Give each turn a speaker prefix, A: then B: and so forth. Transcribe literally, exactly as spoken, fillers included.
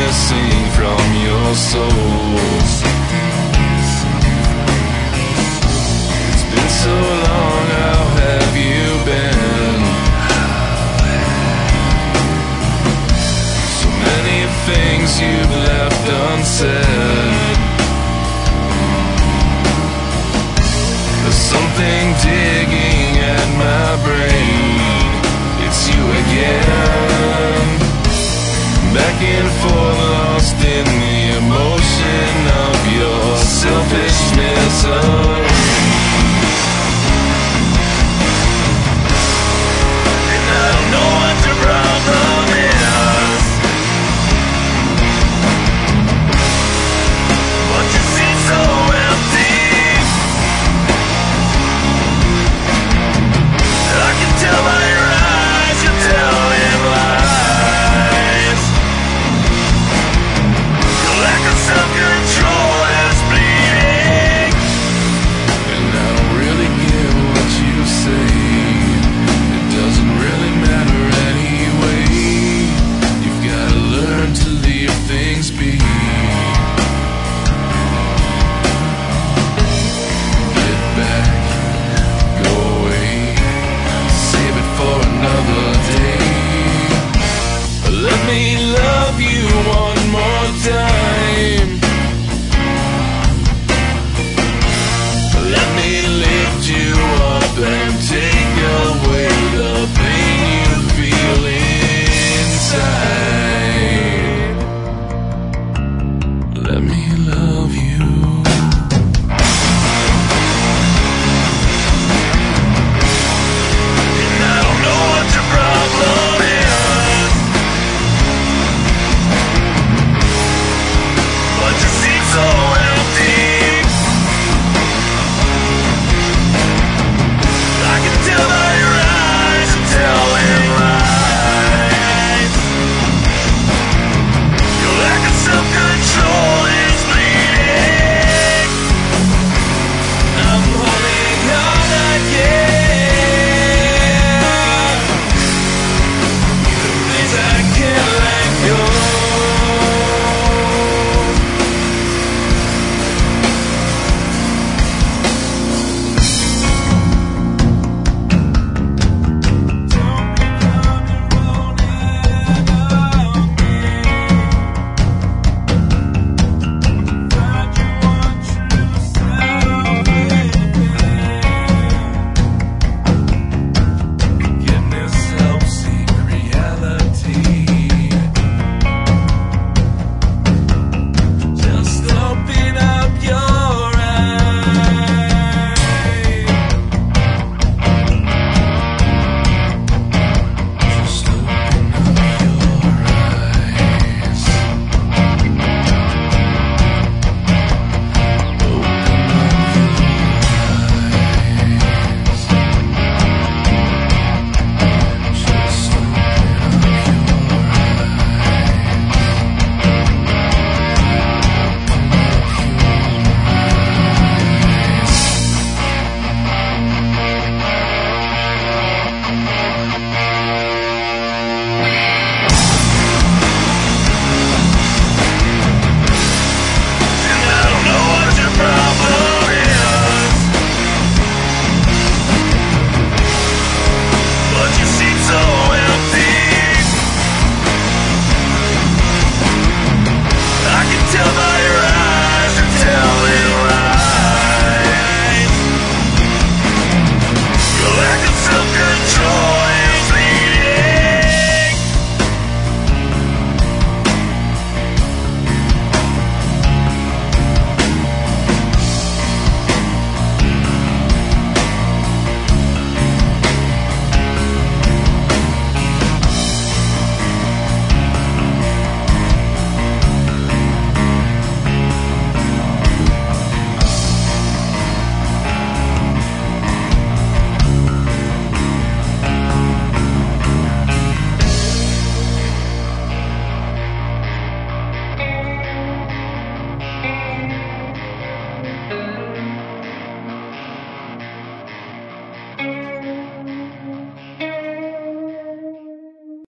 A: missing from your soul. It's been so long, how have you been? So many things you've left unsaid. There's something digging at my brain. It's you again. Back and forth, lost in the emotion of your selfishness. Oh. And I don't know what your problem is, but you seem so empty. I can tell by your eyes you're telling lies. Your lack of self-control is bleeding, and I don't really get what you say. It doesn't really matter anyway. You've gotta learn to leave things be. Get back, go away, save it for another day. Let me love you one more time.